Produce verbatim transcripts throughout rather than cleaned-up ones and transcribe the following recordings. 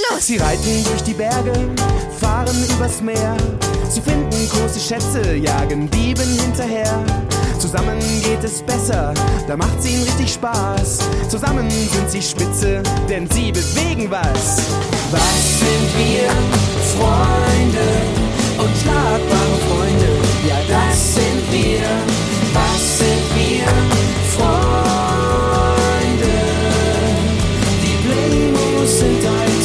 los! Sie reiten durch die Berge, fahren übers Meer. Sie finden große Schätze, jagen Dieben hinterher. Zusammen geht es besser, da macht's ihnen richtig Spaß. Zusammen sind sie spitze, denn sie bewegen was. Was sind wir? Freunde und schlagbare Freunde. Ja, das sind wir. Was sind wir? Freunde. Die Playmos sind ein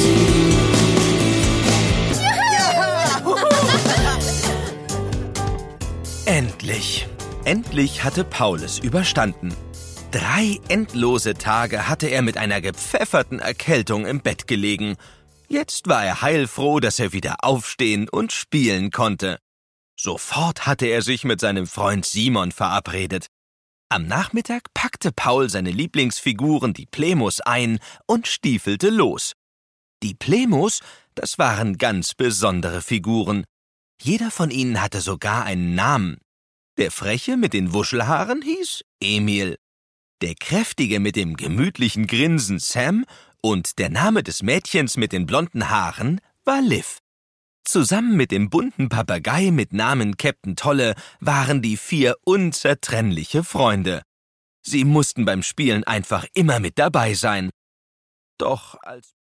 Team. Endlich, endlich hatte Paul es überstanden. Drei endlose Tage hatte er mit einer gepfefferten Erkältung im Bett gelegen. Jetzt war er heilfroh, dass er wieder aufstehen und spielen konnte. Sofort hatte er sich mit seinem Freund Simon verabredet. Am Nachmittag packte Paul seine Lieblingsfiguren, die Playmos, ein und stiefelte los. Die Playmos, das waren ganz besondere Figuren. Jeder von ihnen hatte sogar einen Namen. Der Freche mit den Wuschelhaaren hieß Emil. Der Kräftige mit dem gemütlichen Grinsen Sam und der Name des Mädchens mit den blonden Haaren war Liv. Zusammen mit dem bunten Papagei mit Namen Käpt'n Tolle waren die vier unzertrennliche Freunde. Sie mussten beim Spielen einfach immer mit dabei sein. Doch als